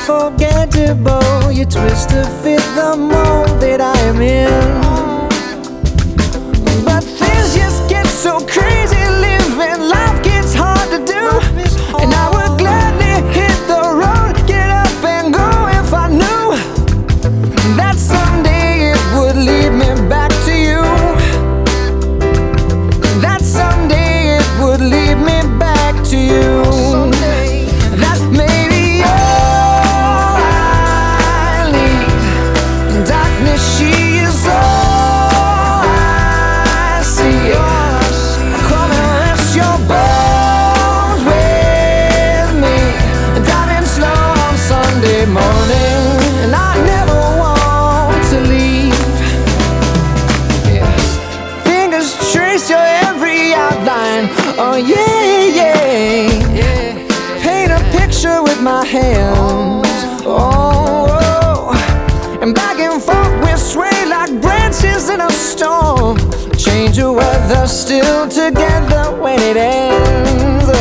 unforgettable. You twist to fit the mold that I am in. But things just get so crazy, living life gets hard to do. And I would gladly hit the road, get up and go if I knew that someday it would lead me back to you. That someday it would lead me back to you. That maybe all I need. Darkness, she is all I see. Come and rest your bones with me. Driving slow on Sunday morning, and I never want to leave. Yeah. Fingers trace your every outline. Oh yeah, yeah. Paint a picture with my hands. Oh, and back and forth we sway like branches in a storm. Change the weather, still together when it ends.